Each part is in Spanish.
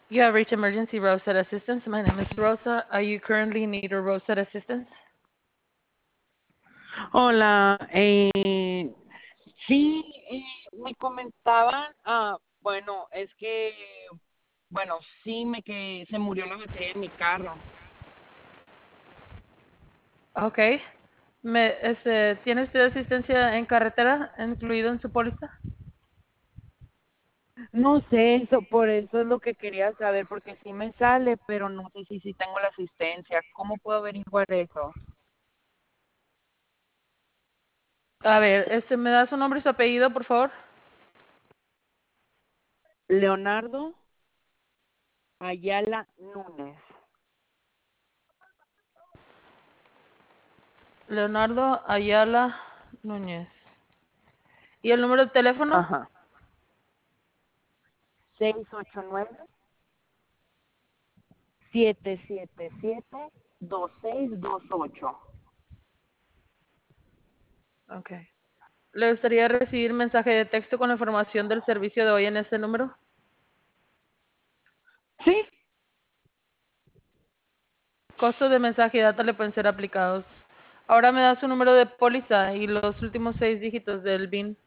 You have reached emergency roadside assistance. My name is Rosa. Are you currently in need of roadside assistance? Hola, sí, me comentaban, bueno, es que, bueno, sí, que se murió la batería de mi carro. Okay. ¿Tiene usted asistencia en carretera incluido en su póliza? No sé, por eso es lo que quería saber, porque sí me sale, pero no sé si tengo la asistencia. ¿Cómo puedo averiguar eso? A ver, ¿me da su nombre y su apellido, por favor? Leonardo Ayala Núñez. Leonardo Ayala Núñez. ¿Y el número de teléfono? Ajá. 689-777-2628. Okay. ¿Le gustaría recibir mensaje de texto con la información del servicio de hoy en este número? Sí, Costos de mensaje y data le pueden ser aplicados. Ahora me da su número de póliza y los últimos 6 dígitos del BIN.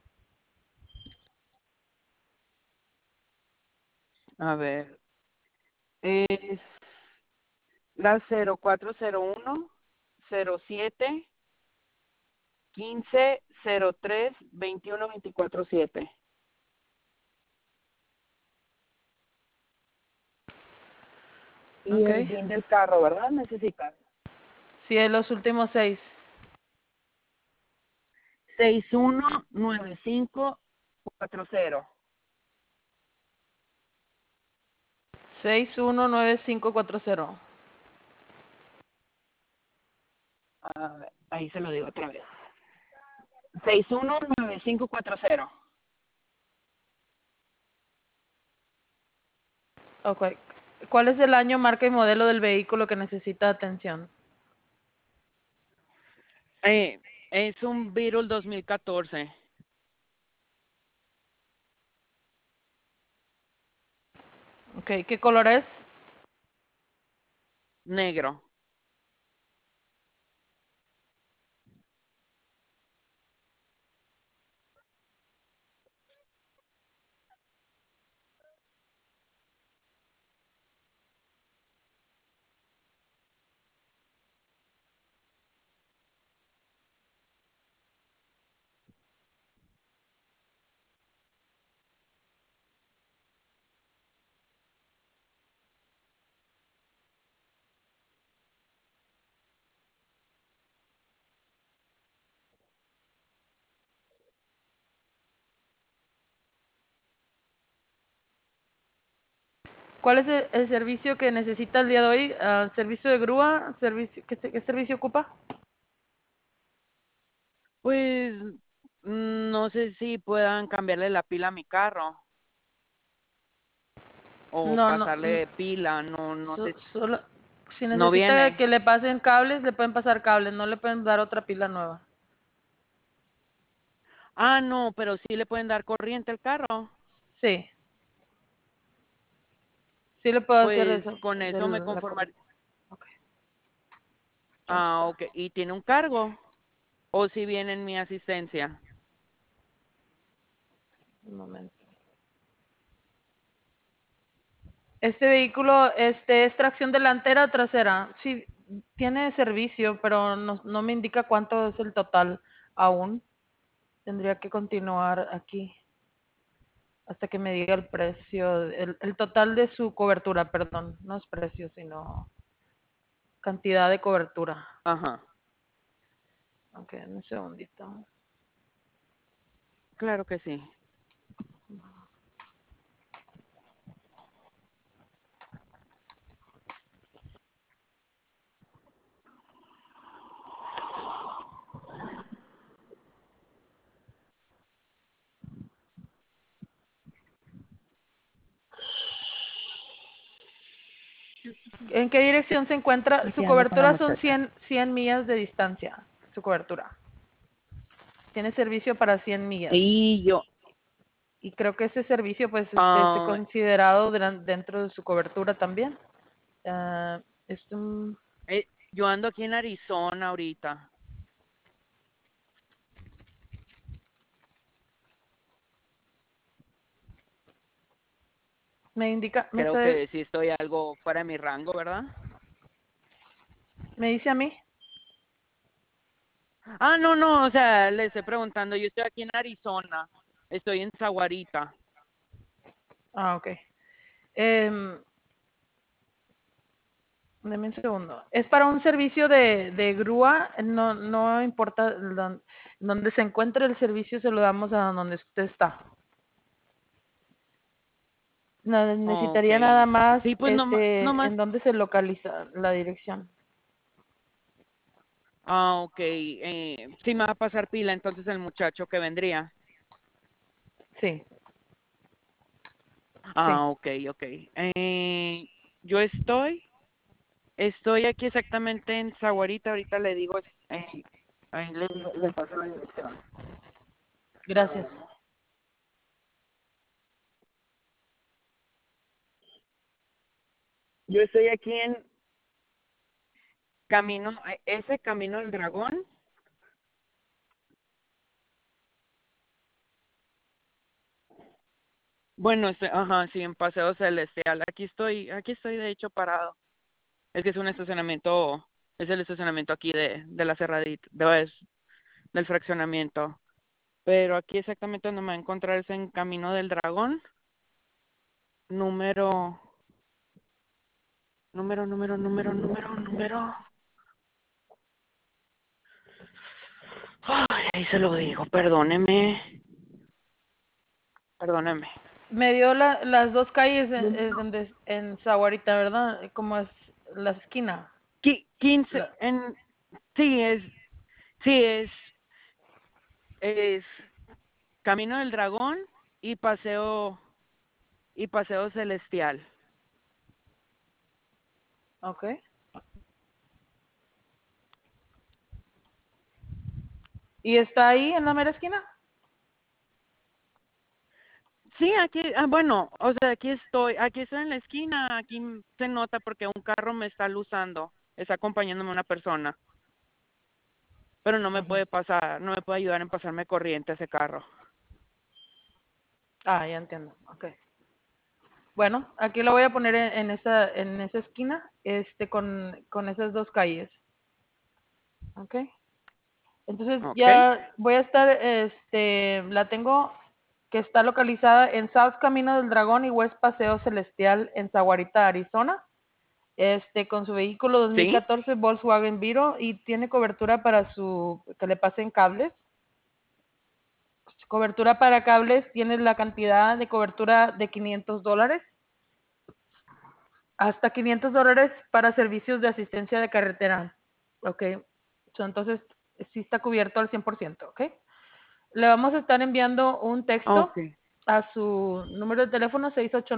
a ver, es la 0401-07-1503-21247. Y el Okay. BIN del carro, ¿verdad? Necesitas. Sí, los últimos 6. 619540. 619540. A ver, ahí se lo digo otra vez. 619540. Ok. ¿Cuál es el año, marca y modelo del vehículo que necesita atención? Es un Beetle 2014. Ok, ¿qué color es? Negro. ¿Cuál es el servicio que necesita el día de hoy? ¿Servicio de grúa? ¿Qué servicio ocupa? Pues no sé si puedan cambiarle la pila a mi carro o No, no, pasarle pila, no sé, solo, si no necesita viene. que le pasen cables, le pueden pasar cables, no le pueden dar otra pila nueva. Ah, no, pero sí le pueden dar corriente al carro. Sí, sí le puedo hacer Pues eso con de eso me la conformaría. corriente. Ok, ya Ah, está. ok. ¿Y tiene un cargo? ¿O si viene en mi asistencia? Un momento. Este vehículo, ¿es tracción delantera o trasera? Sí, tiene servicio, pero no me indica cuánto es el total aún. Tendría que continuar aquí hasta que me diga el precio, el total de su cobertura, perdón, no es precio, sino cantidad de cobertura. Ajá, Ok, un segundito. claro que sí. ¿En qué dirección se encuentra? Su Chateando con la cobertura son muchacha. 100 millas de distancia, su cobertura. Tiene servicio para 100 millas. Y yo, Y creo que ese servicio pues es Ah, considerado dentro de su cobertura también. Ah, es un- yo ando aquí en Arizona ahorita. me indica, Creo que sí estoy algo fuera de mi rango, ¿verdad? me dice a mí. Ah, no, no, o sea, le estoy preguntando, yo estoy aquí en Arizona, estoy en Saguarita. Ah, ok. Em, Deme un segundo. Es para un servicio de grúa, no, no importa donde se encuentre el servicio, se lo damos a donde usted está. Ok. Necesitaría nada Sí, más pues no, no en más. dónde se localiza la dirección. Ah, ok. Sí me va a pasar pila entonces el muchacho que vendría. Sí, sí. Ah, ok, ok. Yo estoy aquí exactamente en Saguarita, ahorita le digo, ahí le paso la dirección. Gracias. Yo estoy aquí en ese Camino del Dragón. Bueno, ajá, sí, en Paseo Celestial. Aquí estoy de hecho parado. Es que es un estacionamiento, es el estacionamiento aquí de la cerradita, del fraccionamiento. Pero aquí exactamente donde me va a encontrar es en Camino del Dragón, número, número. Ay, ahí se lo digo, perdóneme. Me dio las dos calles donde en Zaguarita, ¿verdad? Como es la esquina. 15, La- sí, sí, es Camino del Dragón y Paseo Celestial. ok. ¿Y está ahí en la mera esquina? Sí, aquí, bueno, o sea, aquí estoy en la esquina, aquí se nota porque un carro me está luzando, está acompañándome una persona, pero no me Ujú. puede pasar, no me puede ayudar en pasarme corriente ese carro. Ah, ya entiendo. Ok. Bueno, aquí lo voy a poner en esa esquina, con esas dos calles. Ok. Entonces ¿Ok? ya voy a estar, la tengo que está localizada en South Camino del Dragón y West Paseo Celestial en Saguarita, Arizona. Con su vehículo ¿Sí? 2014 Volkswagen Viro y tiene cobertura para que le pasen cables. Cobertura para cables tiene la cantidad de cobertura de $500, hasta $500 para servicios de asistencia de carretera. Ok. Entonces, sí está cubierto al 100%. Ok. Le vamos a estar enviando un texto Ok. a su número de teléfono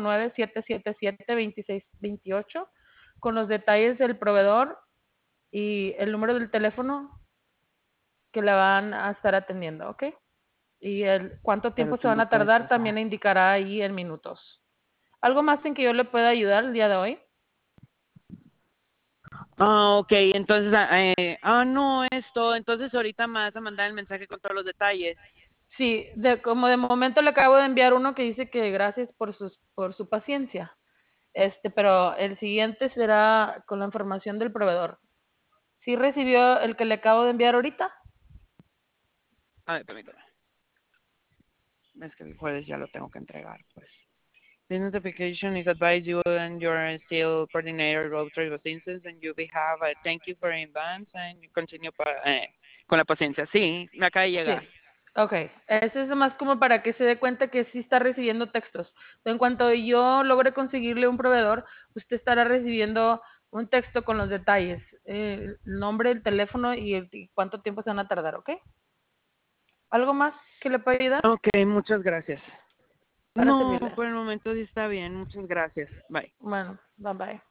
689-777-2628 con los detalles del proveedor y el número del teléfono que la van a estar atendiendo, ¿ok? Y el cuánto Ya lo tiempo se van tengo a puesto tardar acá. también le indicará ahí en minutos. ¿Algo más en que yo le pueda ayudar el día de hoy? Ah, ok, entonces, no, esto, entonces ahorita me vas a mandar el mensaje con todos los detalles. Sí, como de momento le acabo de enviar uno que dice que gracias por su paciencia. Pero el siguiente será con la información del proveedor. ¿Sí recibió el que le acabo de enviar ahorita? A ver, permítame. Es que el jueves ya lo tengo que entregar, pues. This notification is advised you and your still coordinator road trip assistance and you have a thank you for in advance and you continue con la paciencia. Sí, me acaba de Sí. llegar. Ok. Ese es más como para que se dé cuenta que sí está recibiendo textos. En cuanto yo logre conseguirle un proveedor, usted estará recibiendo un texto con los detalles, el nombre, el teléfono y cuánto tiempo se van a tardar, ¿ok? ¿Algo más que le pueda ayudar? Ok, muchas gracias. Para No, servirle. por el momento sí está bien. Muchas gracias. Bye. Bueno, bye bye.